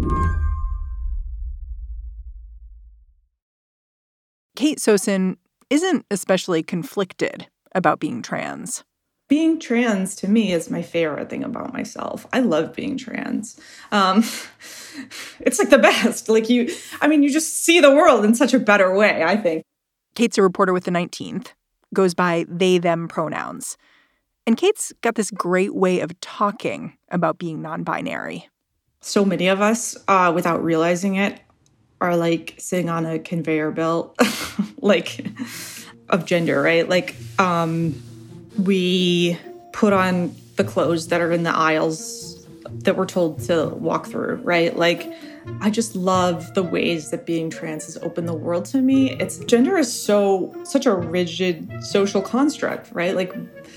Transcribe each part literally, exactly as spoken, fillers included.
Kate Sosin isn't especially conflicted about being trans. Being trans, to me, is my favorite thing about myself. I love being trans. Um, it's like the best. Like you, I mean, you just see the world in such a better way, I think. Kate's a reporter with the nineteenth, goes by they, them pronouns. And Kate's got this great way of talking about being non-binary. So many of us, uh, without realizing it, are like sitting on a conveyor belt, like, of gender, right? Like, um... we put on the clothes that are in the aisles that we're told to walk through, right? Like, I just love the ways that being trans has opened the world to me. It's gender is so, such a rigid social construct, right? Like,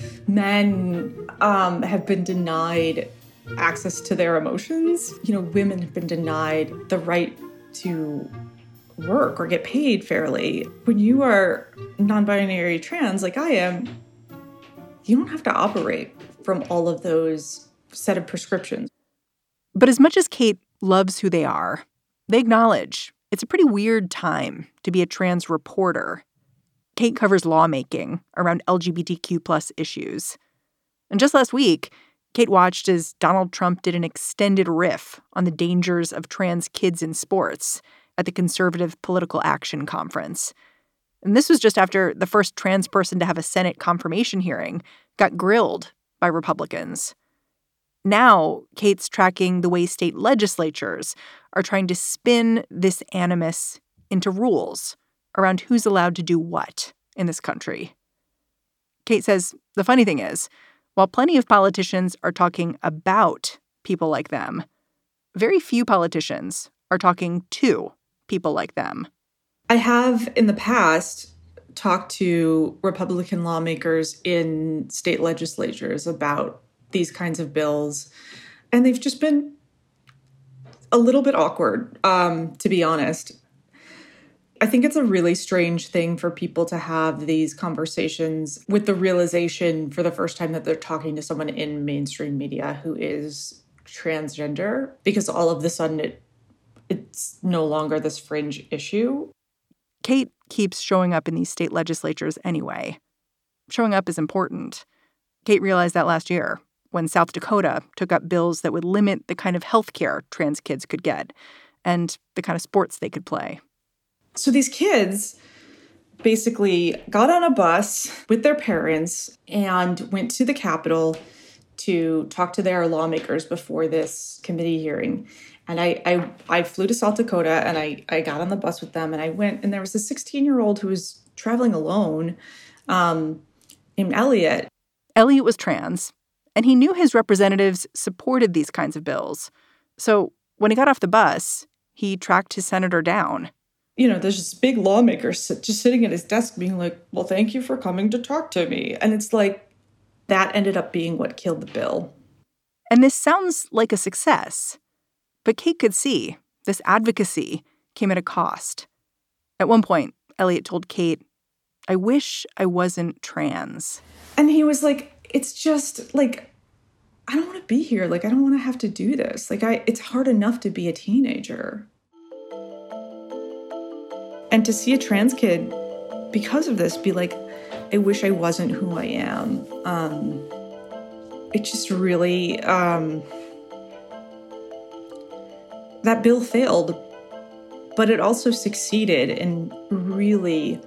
men um, have been denied access to their emotions. You know, women have been denied the right to work or get paid fairly. When you are non-binary trans, like I am, you don't have to operate from all of those set of prescriptions. But as much as Kate loves who they are, they acknowledge it's a pretty weird time to be a trans reporter. Kate covers lawmaking around L G B T Q plus issues. And just last week, Kate watched as Donald Trump did an extended riff on the dangers of trans kids in sports at the Conservative Political Action Conference. And this was just after the first trans person to have a Senate confirmation hearing got grilled by Republicans. Now, Kate's tracking the way state legislatures are trying to spin this animus into rules around who's allowed to do what in this country. Kate says the funny thing is, while plenty of politicians are talking about people like them, very few politicians are talking to people like them. I have in the past talked to Republican lawmakers in state legislatures about these kinds of bills, and they've just been a little bit awkward, um, to be honest. I think it's a really strange thing for people to have these conversations with the realization for the first time that they're talking to someone in mainstream media who is transgender, because all of a sudden it it's no longer this fringe issue. Kate keeps showing up in these state legislatures anyway. Showing up is important. Kate realized that last year when South Dakota took up bills that would limit the kind of health care trans kids could get and the kind of sports they could play. So these kids basically got on a bus with their parents and went to the Capitol to talk to their lawmakers before this committee hearing. And I, I, I flew to South Dakota and I, I got on the bus with them and I went, and there was a sixteen-year-old who was traveling alone um, named Elliot. Elliot was trans, and he knew his representatives supported these kinds of bills. So when he got off the bus, he tracked his senator down. You know, there's this big lawmaker sit, just sitting at his desk being like, well, thank you for coming to talk to me. And it's like, that ended up being what killed the bill. And this sounds like a success. But Kate could see this advocacy came at a cost. At one point, Elliot told Kate, I wish I wasn't trans. And he was like, it's just like, I don't want to be here. Like, I don't want to have to do this. Like, I, it's hard enough to be a teenager. And to see a trans kid, because of this, be like, I wish I wasn't who I am. Um, it just really... Um, that bill failed, but it also succeeded in really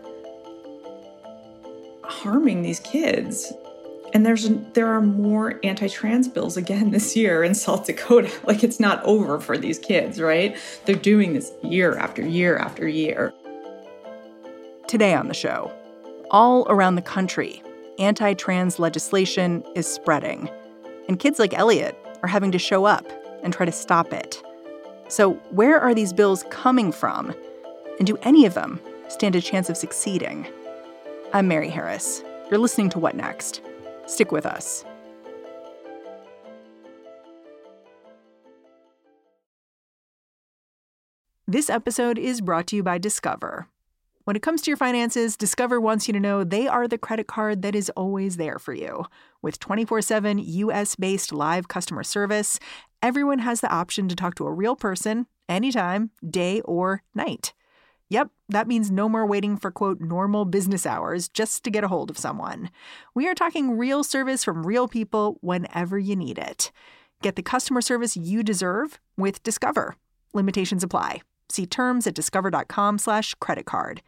harming these kids. And there's there are more anti-trans bills again this year in South Dakota. Like, it's not over for these kids, right? They're doing this year after year after year. Today on the show, all around the country, anti-trans legislation is spreading. And kids like Elliot are having to show up and try to stop it. So where are these bills coming from? And do any of them stand a chance of succeeding? I'm Mary Harris. You're listening to What Next? Stick with us. This episode is brought to you by Discover. When it comes to your finances, Discover wants you to know they are the credit card that is always there for you. With twenty-four seven U S-based live customer service everyone has the option to talk to a real person anytime, day or night. Yep, that means no more waiting for, quote, normal business hours just to get a hold of someone. We are talking real service from real people whenever you need it. Get the customer service you deserve with Discover. Limitations apply. See terms at discover.com slash credit card.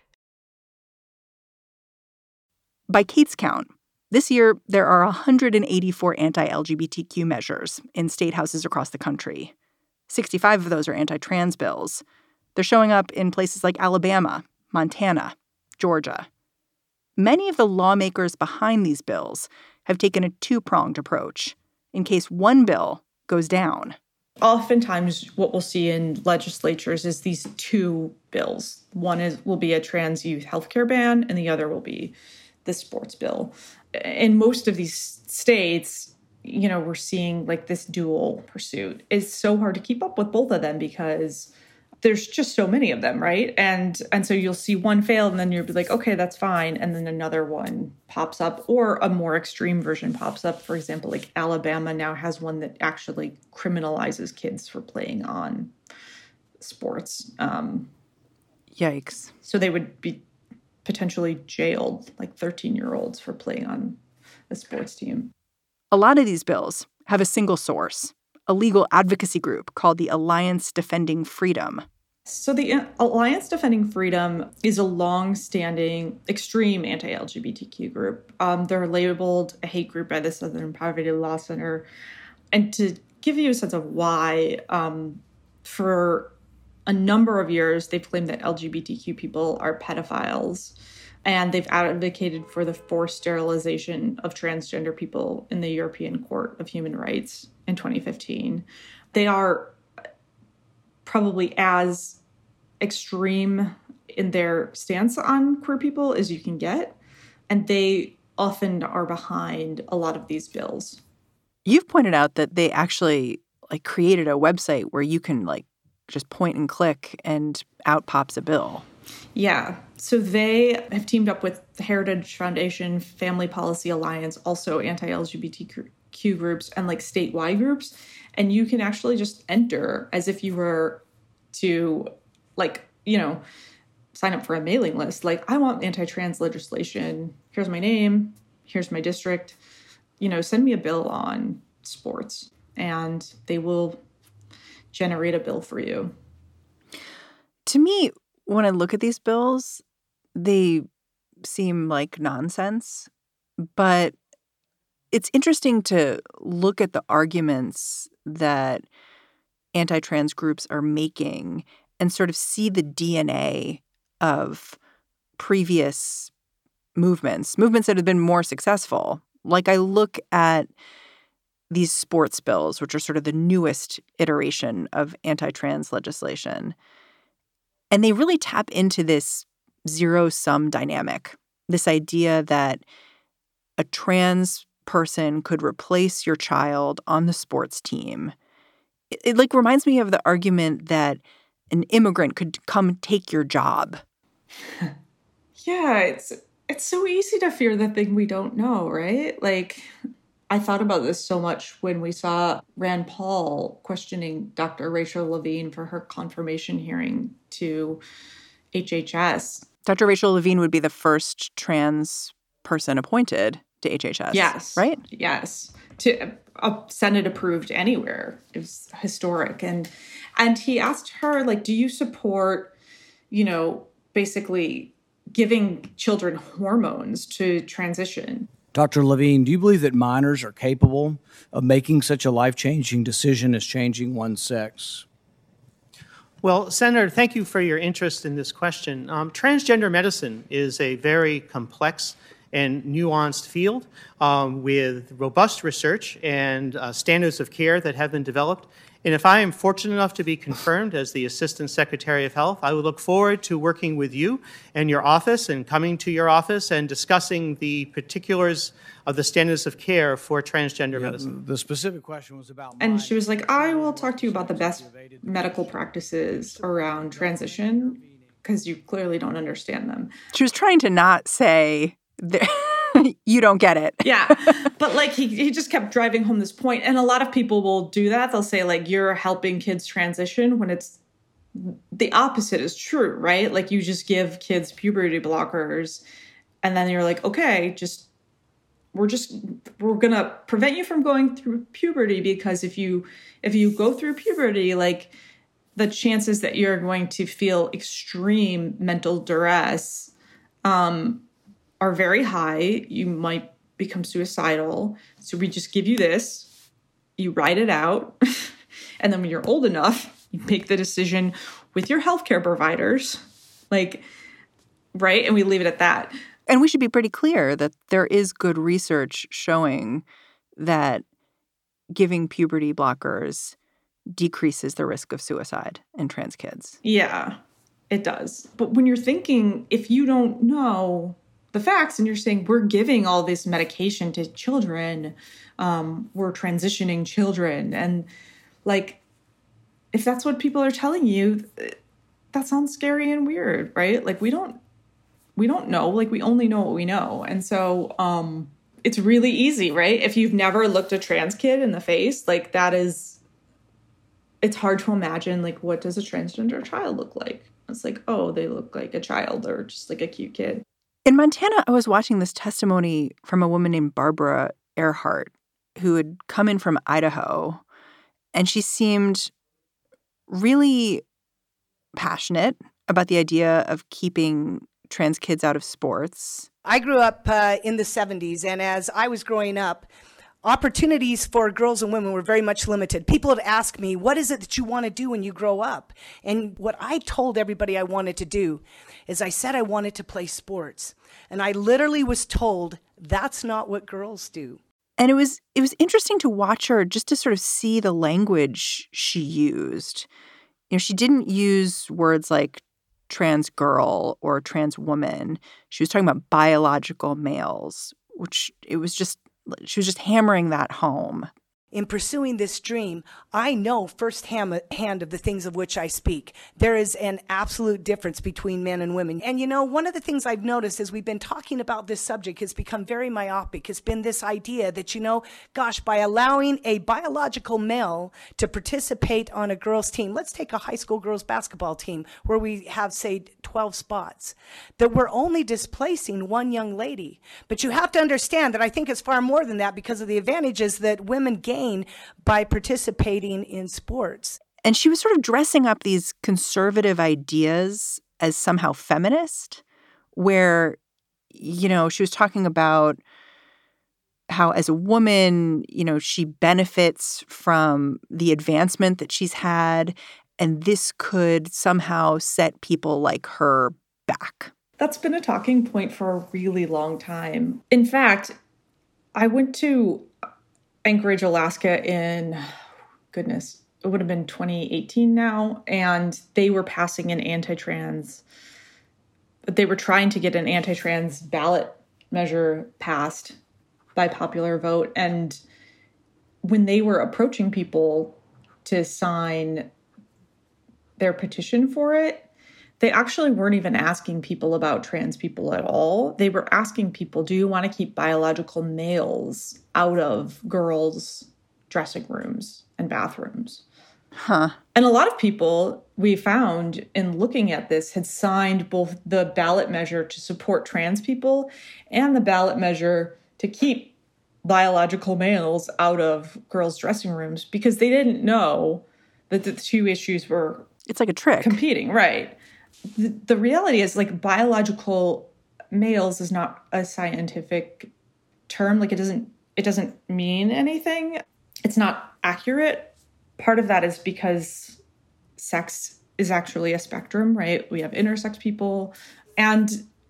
By Kate's count, this year there are one hundred eighty-four anti-L G B T Q measures in state houses across the country. sixty-five of those are anti-trans bills. They're showing up in places like Alabama, Montana, Georgia. Many of the lawmakers behind these bills have taken a two-pronged approach in case one bill goes down. Oftentimes what we'll see in legislatures is these two bills. One is will be a trans youth healthcare ban, and the other will be the sports bill. In most of these states, you know, we're seeing like this dual pursuit. It's so hard to keep up with both of them because there's just so many of them, right? And and so you'll see one fail and then you'll be like, okay, that's fine. And then another one pops up or a more extreme version pops up. For example, like Alabama now has one that actually criminalizes kids for playing on sports. Um, Yikes. So they would be potentially jailed, like thirteen-year-olds for playing on a sports team. A lot of these bills have a single source, a legal advocacy group called the Alliance Defending Freedom. So the Alliance Defending Freedom is a long-standing, extreme anti-L G B T Q group. Um, they're labeled a hate group by the Southern Poverty Law Center. And to give you a sense of why, um, for a number of years, they've claimed that L G B T Q people are pedophiles. And they've advocated for the forced sterilization of transgender people in the European Court of Human Rights in twenty fifteen. They are probably as extreme in their stance on queer people as you can get. And they often are behind a lot of these bills. You've pointed out that they actually like created a website where you can like just point and click and out pops a bill. Yeah. So they have teamed up with the Heritage Foundation, Family Policy Alliance, also anti-L G B T Q groups and like statewide groups. And you can actually just enter as if you were to like, you know, sign up for a mailing list. Like, I want anti-trans legislation. Here's my name. Here's my district. You know, send me a bill on sports and they will generate a bill for you. To me, when I look at these bills, they seem like nonsense, but it's interesting to look at the arguments that anti-trans groups are making and sort of see the D N A of previous movements, movements that have been more successful. Like I look at these sports bills, which are sort of the newest iteration of anti-trans legislation. And they really tap into this zero-sum dynamic, this idea that a trans person could replace your child on the sports team. It, it like reminds me of the argument that an immigrant could come take your job. Yeah, it's it's so easy to fear the thing we don't know, right? Like, I thought about this so much when we saw Rand Paul questioning Doctor Rachel Levine for her confirmation hearing to H H S. Doctor Rachel Levine would be the first trans person appointed to H H S. Yes. Right? Yes. To a Senate approved anywhere. It was historic. And and he asked her, like, do you support, you know, basically giving children hormones to transition? Doctor Levine, do you believe that minors are capable of making such a life-changing decision as changing one's sex? Well, Senator, thank you for your interest in this question. Um, transgender medicine is a very complex and nuanced field um, with robust research and uh, standards of care that have been developed. And if I am fortunate enough to be confirmed as the Assistant Secretary of Health, I would look forward to working with you and your office and coming to your office and discussing the particulars of the standards of care for transgender yeah, medicine. The specific question was about... And she was like, I will talk to you about the best medical practices around transition because you clearly don't understand them. She was trying to not say... You don't get it. Yeah. But like he, he just kept driving home this point. And a lot of people will do that. They'll say like, you're helping kids transition when it's the opposite is true, right? Like you just give kids puberty blockers and then you're like, okay, just, we're just, we're going to prevent you from going through puberty because if you, if you go through puberty, like the chances that you're going to feel extreme mental duress, um, are very high. You might become suicidal. So we just give you this, you write it out. And then when you're old enough, you make the decision with your healthcare providers, like, right? And we leave it at that. And we should be pretty clear that there is good research showing that giving puberty blockers decreases the risk of suicide in trans kids. Yeah, it does. But when you're thinking, if you don't know the facts and you're saying we're giving all this medication to children, um, we're transitioning children. And like, if that's what people are telling you, that sounds scary and weird, right? Like we don't, we don't know, like we only know what we know. And so um, it's really easy, right? If you've never looked a trans kid in the face, like that is, it's hard to imagine, like, what does a transgender child look like? It's like, oh, they look like a child or just like a cute kid. In Montana, I was watching this testimony from a woman named Barbara Earhart, who had come in from Idaho, and she seemed really passionate about the idea of keeping trans kids out of sports. I grew up uh, in the seventies, and as I was growing up, opportunities for girls and women were very much limited. People would ask me, what is it that you want to do when you grow up? And what I told everybody I wanted to do is I said I wanted to play sports. And I literally was told, that's not what girls do. And it was it was interesting to watch her just to sort of see the language she used. You know, she didn't use words like trans girl or trans woman. She was talking about biological males, which it was just she was just hammering that home. In pursuing this dream, I know firsthand of the things of which I speak. There is an absolute difference between men and women. And you know, one of the things I've noticed as we've been talking about this subject has become very myopic. It's been this idea that, you know, gosh, by allowing a biological male to participate on a girls' team, let's take a high school girls' basketball team where we have, say, twelve spots, that we're only displacing one young lady. But you have to understand that I think it's far more than that because of the advantages that women gain by participating in sports. And she was sort of dressing up these conservative ideas as somehow feminist, where, you know, she was talking about how as a woman, you know, she benefits from the advancement that she's had, and this could somehow set people like her back. That's been a talking point for a really long time. In fact, I went to Anchorage, Alaska in, goodness, it would have been twenty eighteen now. And they were passing an anti-trans, they were trying to get an anti-trans ballot measure passed by popular vote. And when they were approaching people to sign their petition for it, they actually weren't even asking people about trans people at all. They were asking people, do you want to keep biological males out of girls' dressing rooms and bathrooms? Huh. And a lot of people we found in looking at this had signed both the ballot measure to support trans people and the ballot measure to keep biological males out of girls' dressing rooms because they didn't know that the two issues were It's like a trick. competing, right? The, the reality is, like, biological males is not a scientific term. Like, it doesn't it doesn't mean anything. It's not accurate. Part of that is because sex is actually a spectrum, right? We have intersex people, and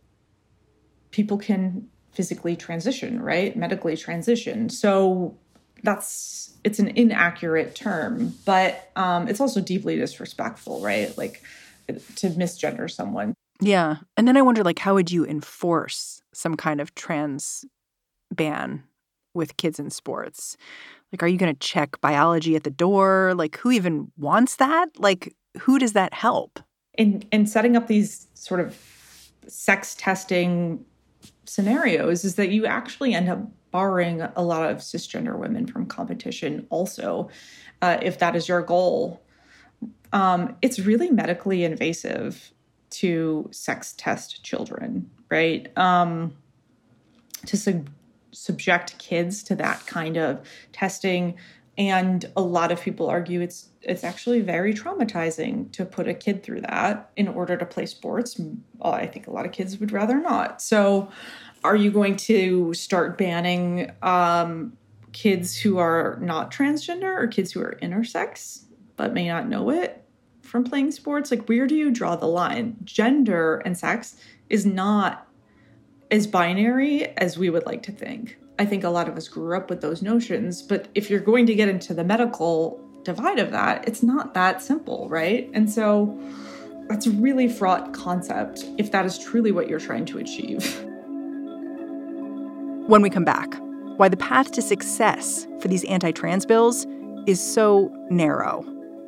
people can physically transition, right? Medically transition. So that's it's an inaccurate term, but um, it's also deeply disrespectful, right? Like, to misgender someone. Yeah. And then I wonder, like, how would you enforce some kind of trans ban with kids in sports? Like, are you going to check biology at the door? Like, who even wants that? Like, who does that help? In in setting up these sort of sex testing scenarios is that you actually end up barring a lot of cisgender women from competition also, uh, if that is your goal. Um, it's really medically invasive to sex test children, right? Um, to sub- subject kids to that kind of testing. And a lot of people argue it's it's actually very traumatizing to put a kid through that in order to play sports. Well, I think a lot of kids would rather not. So are you going to start banning um, kids who are not transgender or kids who are intersex but may not know it from playing sports? Like, where do you draw the line? Gender and sex is not as binary as we would like to think. I think a lot of us grew up with those notions, but if you're going to get into the medical divide of that, it's not that simple, right? And so that's a really fraught concept if that is truly what you're trying to achieve. When we come back, why the path to success for these anti-trans bills is so narrow.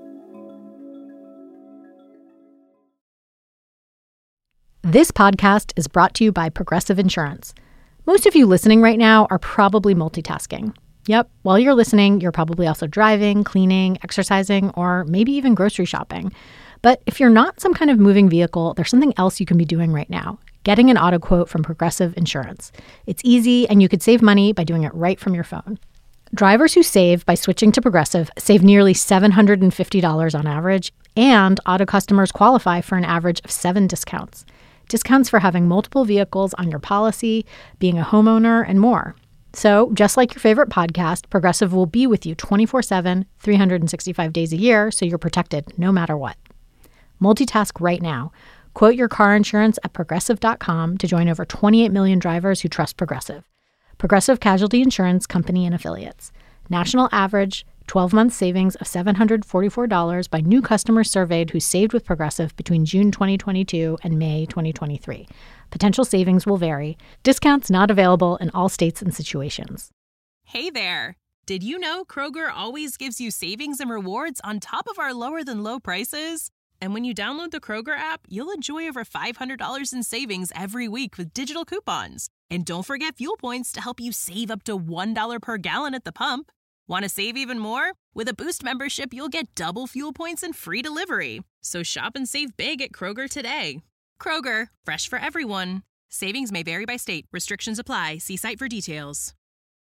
This podcast is brought to you by Progressive Insurance. Most of you listening right now are probably multitasking. Yep, while you're listening, you're probably also driving, cleaning, exercising, or maybe even grocery shopping. But if you're not some kind of moving vehicle, there's something else you can be doing right now. Getting an auto quote from Progressive Insurance. It's easy, and you could save money by doing it right from your phone. Drivers who save by switching to Progressive save nearly seven hundred fifty dollars on average, and auto customers qualify for an average of seven discounts. Discounts for having multiple vehicles on your policy, being a homeowner, and more. So, just like your favorite podcast, Progressive will be with you twenty-four seven, three hundred sixty-five days a year, so you're protected no matter what. Multitask right now. Quote your car insurance at Progressive dot com to join over twenty-eight million drivers who trust Progressive. Progressive Casualty Insurance Company and Affiliates. National average twelve-month savings of seven hundred forty-four dollars by new customers surveyed who saved with Progressive between June twenty twenty-two and May twenty twenty-three. Potential savings will vary. Discounts not available in all states and situations. Hey there! Did you know Kroger always gives you savings and rewards on top of our lower-than-low prices? And when you download the Kroger app, you'll enjoy over five hundred dollars in savings every week with digital coupons. And don't forget fuel points to help you save up to one dollar per gallon at the pump. Want to save even more? With a Boost membership, you'll get double fuel points and free delivery. So shop and save big at Kroger today. Kroger, fresh for everyone. Savings may vary by state. Restrictions apply. See site for details.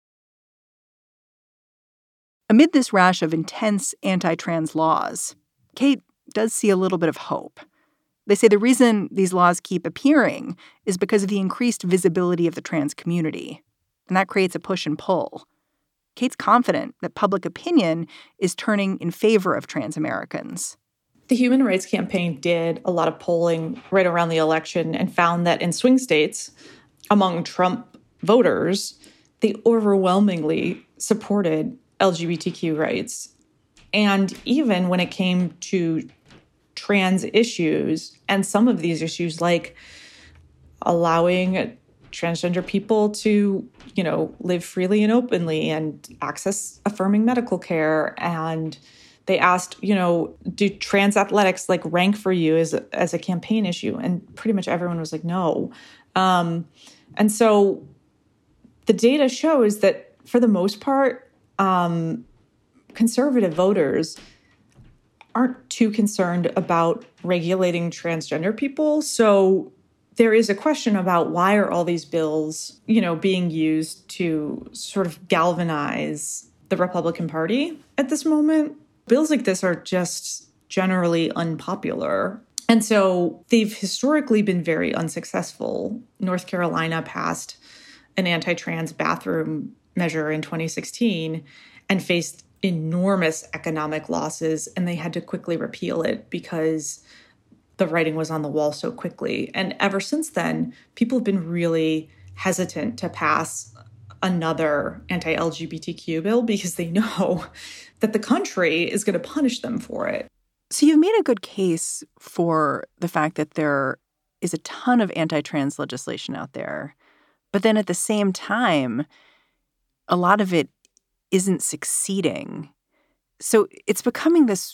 Amid this rash of intense anti-trans laws, Kate does see a little bit of hope. They say the reason these laws keep appearing is because of the increased visibility of the trans community, and that creates a push and pull. Kate's confident that public opinion is turning in favor of trans Americans. The Human Rights Campaign did a lot of polling right around the election and found that in swing states, among Trump voters, they overwhelmingly supported L G B T Q rights. And even when it came to trans issues, and some of these issues like allowing transgender people to, you know, live freely and openly and access affirming medical care. And they asked, you know, do trans athletics like rank for you as a, as a campaign issue? And pretty much everyone was like, no. Um, and so the data shows that for the most part, um, conservative voters aren't too concerned about regulating transgender people. So there is a question about why are all these bills, you know, being used to sort of galvanize the Republican Party at this moment. Bills like this are just generally unpopular. And so they've historically been very unsuccessful. North Carolina passed an anti-trans bathroom measure in twenty sixteen and faced enormous economic losses, and they had to quickly repeal it because the writing was on the wall so quickly. And ever since then, people have been really hesitant to pass another anti-L G B T Q bill because they know that the country is going to punish them for it. So you've made a good case for the fact that there is a ton of anti-trans legislation out there. But then at the same time, a lot of it isn't succeeding. So it's becoming this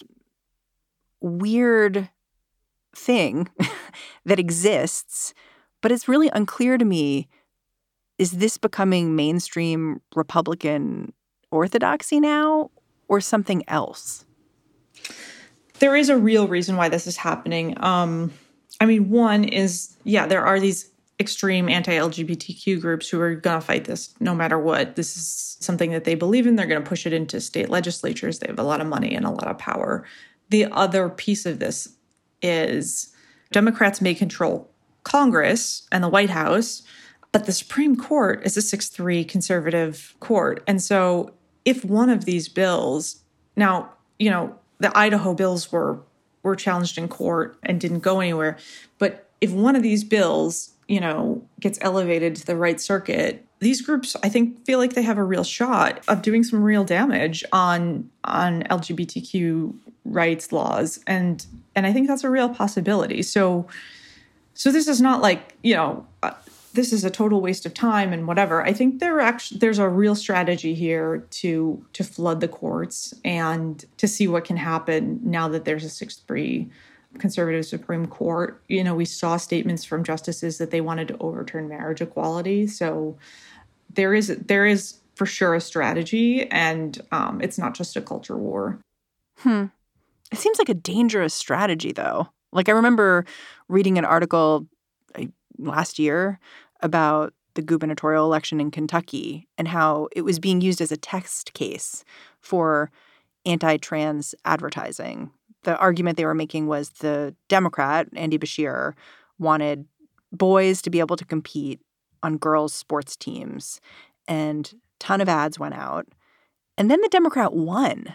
weird thing that exists, but it's really unclear to me is this becoming mainstream Republican orthodoxy now or something else? There is a real reason why this is happening. Um, I mean, one is, yeah, there are these extreme anti-L G B T Q groups who are going to fight this no matter what. This is something that they believe in. They're going to push it into state legislatures. They have a lot of money and a lot of power. The other piece of this is Democrats may control Congress and the White House, but the Supreme Court is a six three conservative court. And so if one of these bills, now, you know, the Idaho bills were were challenged in court and didn't go anywhere. But if one of these bills, you know, gets elevated to the right circuit, these groups, I think, feel like they have a real shot of doing some real damage on on L G B T Q rights laws. And and I think that's a real possibility. So so this is not like, you know, uh, this is a total waste of time and whatever. I think there actually there's a real strategy here to to flood the courts and to see what can happen now that there's a six three conservative Supreme Court. You know, we saw statements from justices that they wanted to overturn marriage equality. So there is there is for sure a strategy, and um, it's not just a culture war. Hmm. It seems like a dangerous strategy, though. Like, I remember reading an article last year about the gubernatorial election in Kentucky and how it was being used as a test case for anti-trans advertising. The argument they were making was the Democrat, Andy Beshear, wanted boys to be able to compete on girls' sports teams, and a ton of ads went out. And then the Democrat won.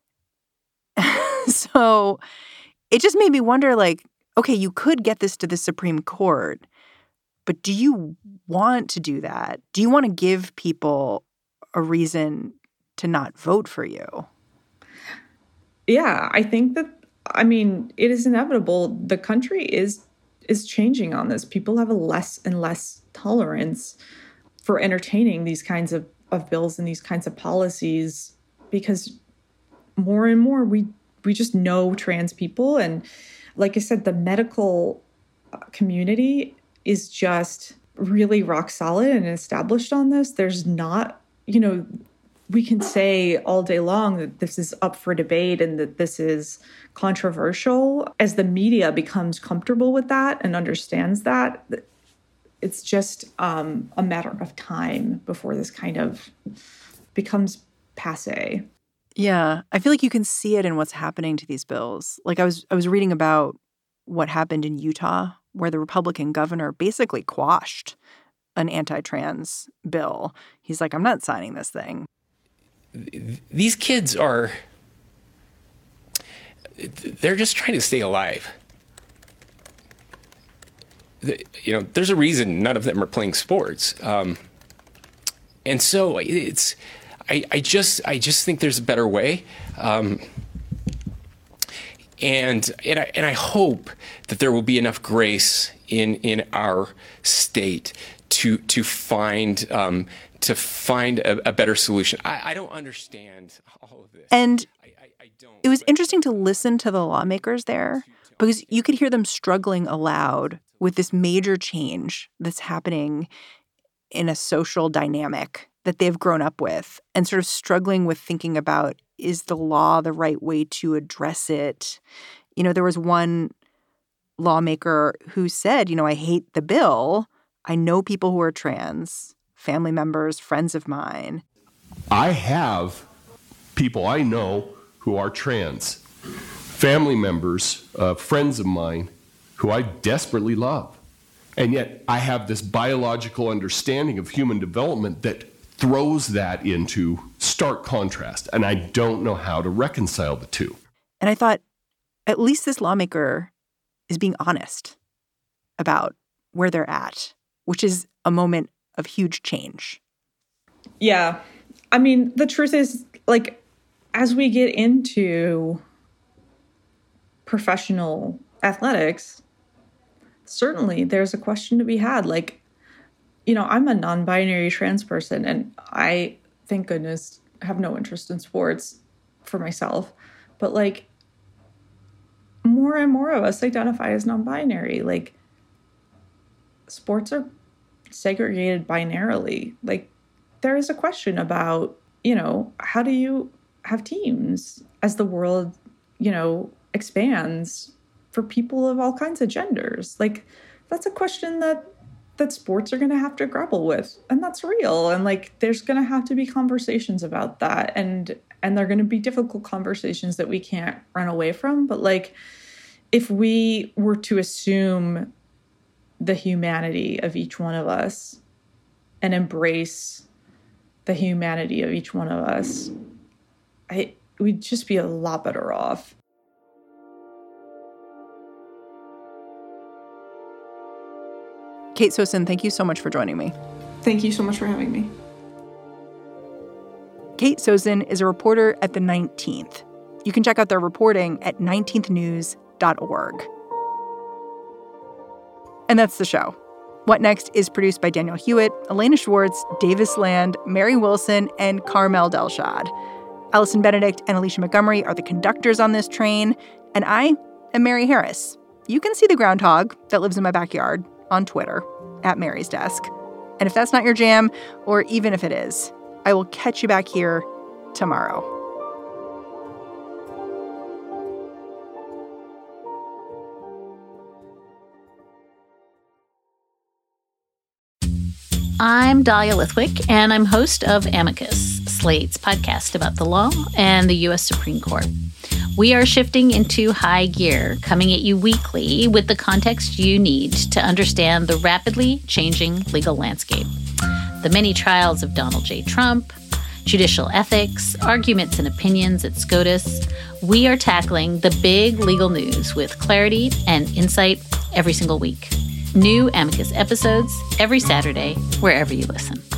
So it just made me wonder, like, okay, you could get this to the Supreme Court, but do you want to do that? Do you want to give people a reason to not vote for you? Yeah, I think that, I mean, it is inevitable. The country is is changing on this. People have a less and less tolerance for entertaining these kinds of, of bills and these kinds of policies because more and more we we just know trans people. And like I said, the medical community is just really rock solid and established on this. There's not, you know, we can say all day long that this is up for debate and that this is controversial. As the media becomes comfortable with that and understands that, it's just um, a matter of time before this kind of becomes passé. Yeah, I feel like you can see it in what's happening to these bills. Like I was I was reading about what happened in Utah, where the Republican governor basically quashed an anti-trans bill. He's like, I'm not signing this thing. These kids are, they're just trying to stay alive. You know, there's a reason none of them are playing sports. Um, and so it's, I, I just, I just think there's a better way. Um, and, and I, and I hope that there will be enough grace in, in our state to, to find, um, to find a, a better solution. I, I don't understand all of this. And I, I, I don't, it was interesting to listen to the lawmakers there because you could hear them struggling aloud with this major change that's happening in a social dynamic that they've grown up with and sort of struggling with thinking about, is the law the right way to address it? You know, there was one lawmaker who said, you know, I hate the bill. I know people who are trans, family members, friends of mine. I have people I know who are trans, family members, uh, friends of mine who I desperately love. And yet I have this biological understanding of human development that throws that into stark contrast. And I don't know how to reconcile the two. And I thought, at least this lawmaker is being honest about where they're at, which is a moment of huge change. Yeah. I mean, the truth is, like, as we get into professional athletics, certainly there's a question to be had. Like, you know, I'm a non-binary trans person, and I, thank goodness, have no interest in sports for myself. But, like, more and more of us identify as non-binary. Like, sports are segregated binarily. Like, there is a question about, you know, how do you have teams as the world, you know, expands for people of all kinds of genders? Like, that's a question that that sports are going to have to grapple with, and that's real. And like, there's going to have to be conversations about that, and and they're going to be difficult conversations that we can't run away from. But like, if we were to assume the humanity of each one of us and embrace the humanity of each one of us, I, we'd just be a lot better off. Kate Sosin, thank you so much for joining me. Thank you so much for having me. Kate Sosin is a reporter at The nineteenth. You can check out their reporting at nineteenth news dot org. And that's the show. What Next is produced by Daniel Hewitt, Elena Schwartz, Davis Land, Mary Wilson, and Carmel Delshad. Allison Benedict and Alicia Montgomery are the conductors on this train, and I am Mary Harris. You can see the groundhog that lives in my backyard on Twitter, at Mary's Desk. And if that's not your jam, or even if it is, I will catch you back here tomorrow. I'm Dahlia Lithwick, and I'm host of Amicus, Slate's podcast about the law and the U S Supreme Court. We are shifting into high gear, coming at you weekly with the context you need to understand the rapidly changing legal landscape. The many trials of Donald J. Trump, judicial ethics, arguments and opinions at SCOTUS. We are tackling the big legal news with clarity and insight every single week. New Amicus episodes every Saturday, wherever you listen.